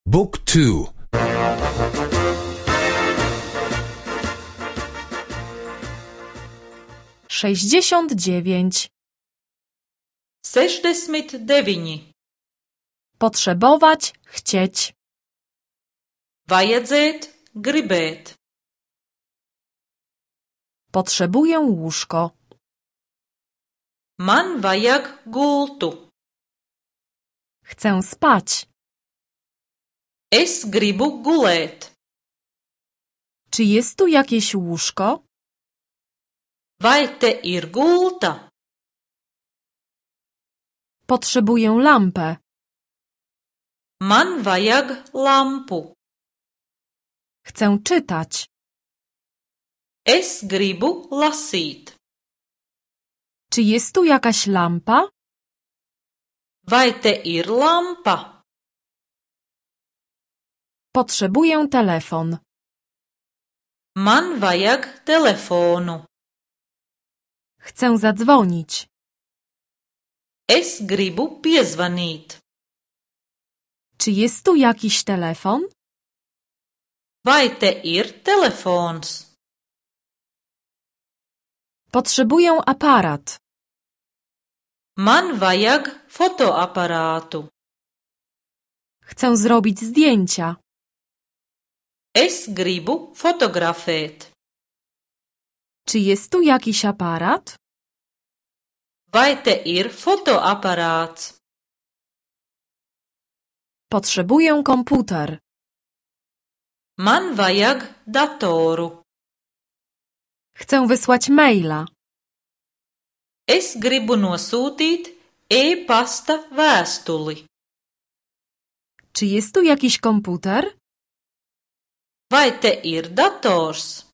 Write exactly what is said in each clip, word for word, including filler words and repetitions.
Book two. sześćdziesiąt dziewięć. Sešdesmit deviņi. Potrzebować, chcieć. Vajadzēt, gribēt. Potrzebuję łóżko. Man vajag gultu. Chcę spać. Es gribu gulēt. Czy jest tu jakieś łóżko? Vai te ir gulta? Potrzebuję lampę. Man vajag lampu. Chcę czytać. Es gribu lasīt. Czy jest tu jakaś lampa? Vai te ir lampa? Potrzebuję telefon. Man vajag telefonu. Chcę zadzwonić. Es gribu piezvanīt. Czy jest tu jakiś telefon? Vai te ir telefons? Potrzebuję aparat. Man vajag fotoaparātu. Chcę zrobić zdjęcia. Es gribu fotografēt. Czy jest tu jakiś aparat? Vai te ir fotoaparāts? Potrzebuję komputer. Man vajag datoru. Chcę wysłać maila. Es gribu nosūtīt e-pasta vēstuli. Czy jest tu jakiś komputer? Vai te ir dators?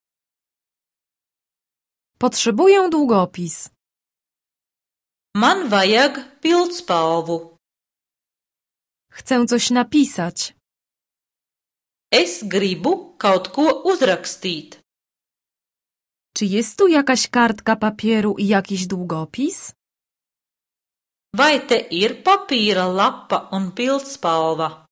Potrzebuję długopis. Man vajag pildspalvu. Chcę coś napisać. Es gribu kaut ko uzrakstīt. Czy jest tu jakaś kartka papieru i jakiś długopis? Vai te ir papīra lapa un pildspalva?